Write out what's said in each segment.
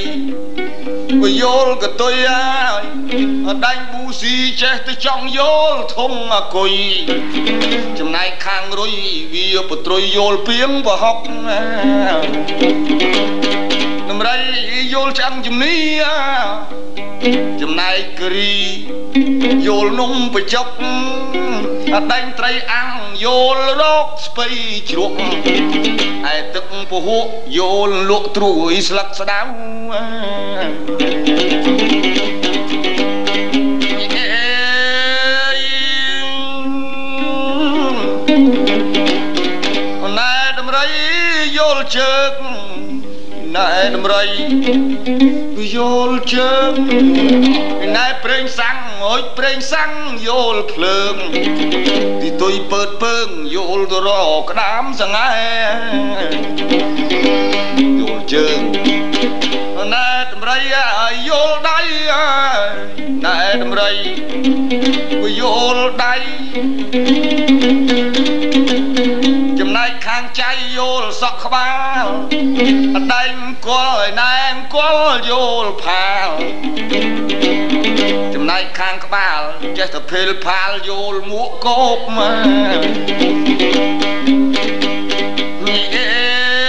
បើយល់ក៏ទុយហើយដាញ់ប៊ូស៊ីចេះទៅចង់យល់ធំអគុយចំណែកខាងរុយវាបត្រុយយល់ពីងប្រហុកដំរីយល់ឆ្អឹងជំនីចំណែកគិរីយល់នំបញ្ចុកអដែងត្រីអាំងយល់រកស្ពៃជ្រក់ឯទឹកពហុយល់លក់ត្រួយស្លឹកស្ដៅណែដំរីយល់ជើងណែដំរីយល់ជើងណែប្រេងសាំងអើយប្រេងសាំងយល់ភ្លើងទីទុយពើតពើងយល់ទៅរកក្តាមសង្ហែយល់ជើងណែដំរីយល់ដៃណែដំរីយល់ដៃចំណែកខាងចៃយល់សក់ក្បាលអដែងគល់ឯណែងគល់យល់ផាលចំណែកខាងក្បាលចេះតែភេលផាលយល់មួកកោបមកនេះអេ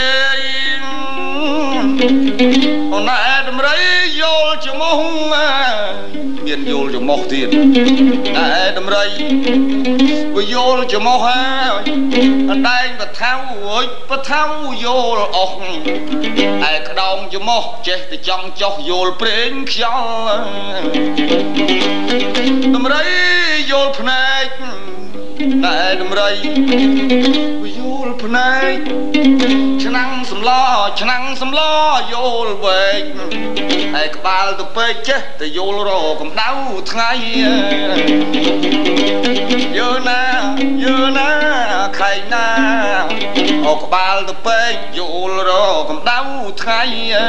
អូនឯដំរីយល់ច្មោះមានយល់ច្មោះទៀតតែដំរីវាយល់ច្មោះហើយអដែងបថៅអើយបថៅយល់អស់ឯក្តោងច្មោះចេះតែចង់ចោះយល់ព្រេងខ្យល់ដំរីយល់ភ្នែកតែដំរីវាយល់ភ្នែកឆ្នាំងសម្លឆ្នាំងសម្លយល់វែកឯក្បាលទៅពេកចេះតែយល់រកកម្ដៅថ្ងៃយឺណាខៃណាអូក្បាលទៅពេកយល់រកកម្ដៅថ្ងៃ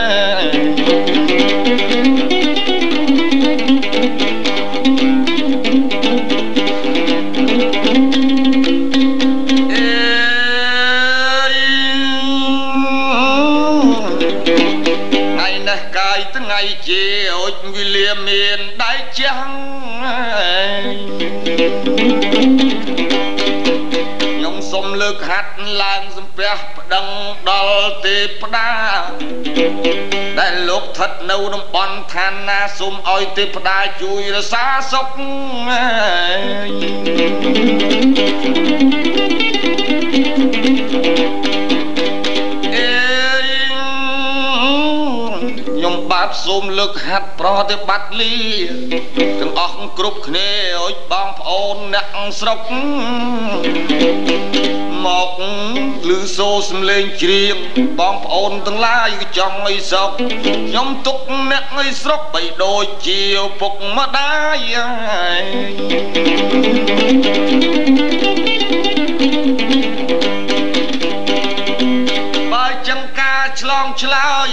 ថ្ងៃជាអូចវិលាមានដៃចាំងខ្ញុំសុំលើកហាត់ឡើងសំពះប្តឹងដល់ទេពតាដែលលោកស្ថិតនៅតំបន់ឋានណាសូមឲ្យទេពតាជួយរក្សាសុខបាទសូមលើកហាត់ប្រតិបត្តិលីទាំងអស់គ្រប់គ្នាអើយបងប្អូនអ្នកស្រុកមកឮសូរសំឡេងច្រៀងបងប្អូនទាំងឡាយចង់ឲ្យសុខខ្ញុំទុកអ្នកឲ្យស្រុកបីដូចជាពុកម្ដាយបើចឹងការឆ្លងឆ្លើយ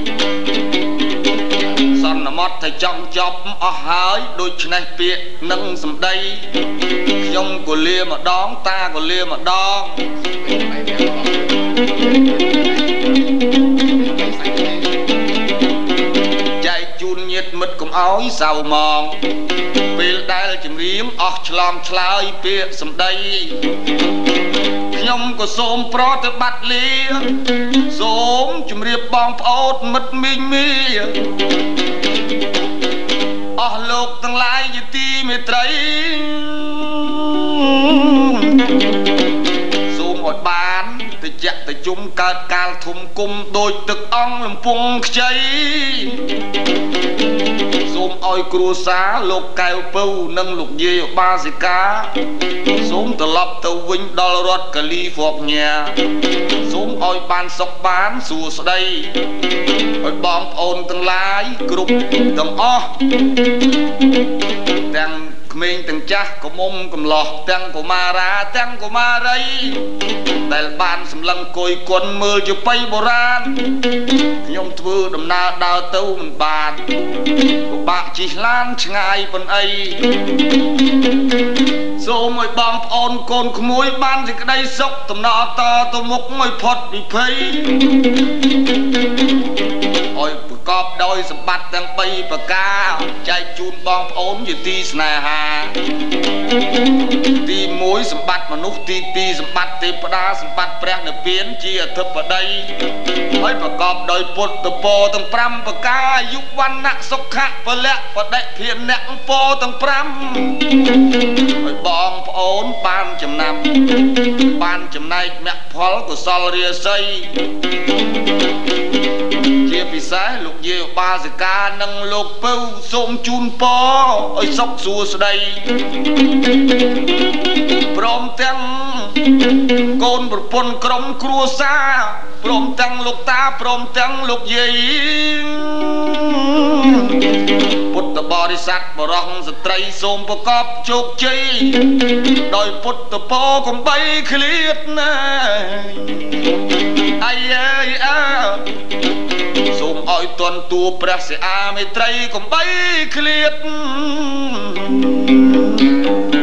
សន្មត់តែចង់ចប់អស់ហើយដូច្នេះពាក្យនឹងសម្ដីខ្ញុំក៏លាម្ដងតាក៏លាម្ដងចែកជូនញាតិមិត្តកុំអោយសៅមងពេលដែលជំរាមអស់ឆ្លងឆ្លើយពាក្យសម្ដីខ្ញុំក៏សូមប្រតិបត្តិលាសូមជម្រាបបងប្អូនមិត្តមីងមីអស់លោកទាំងឡាយជាទីមេត្រីសូមឲ្យបានតិចតិជុំកើតកាលធំគុំដូចទឹកអង្គលំពងខ្ចីសូមឲ្យគ្រួសារលោកកែវពៅនិងលោកយាយបាសិកាសូមត្រឡប់ទៅវិញដល់រដ្ឋកាលីហ្វ័រញ៉ាសូមឲ្យបានសុខបានសួស្តីឲ្យបងប្អូនទាំងឡាយគ្រប់ទាំងអស់ទាំងក្មេងទាំងចាស់កមុំកំឡោះទាំងកុមារាទាំងកុមារីដែលបានសម្លឹងគយគុណមើលជាបៃបុរាណខ្ញុំធ្វើដំណើរដើរទៅមិនបានពិបាកជិះឡានឆ្ងាយប៉ុនអីសូមឲ្យបងប្អូនកូនក្មួយបានសេចក្តីសុខដំណើរតទៅមុខឲ្យផុតពីភ័យឲ្យកបដោយសម្បត្តិទាំង3ប្រការចែកជូនបងប្អូនជាទីស្នេហាទី1សម្បត្តិមនុស្សទី2សម្បត្តិទេវតាសម្បត្តិព្រះនិព្វានជាអធិបតីហើយប្រកបដោយពុទ្ធពរទាំង5ប្រការអាយុវណ្ណៈសុខៈពលៈបដិភានៈពរទាំង5ហើយបងប្អូនបានចំណាំបានចំណែកមគ្គផលកុសលរាសីជាពិសេសលោកយាយឧបាសិកានិងលោកពៅសូមជូនពរឲ្យសុខសួស្តីព្រមទាំងកូនប្រពន្ធក្រុមគ្រួសារព្រមទាំងលោកតាព្រមទាំងលោកយាយពុទ្ធបរិស័ទបរោះស្ត្រីសូមប្រកបជោគជ័យដោយពុទ្ធពរកំបីឃ្លាតណាអាយអើសូមឲ្យទន់តួព្រះសិអាមេត្រីកំបីឃ្លាត